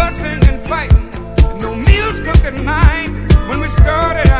fussing and fighting, no meals cooked at night. When we started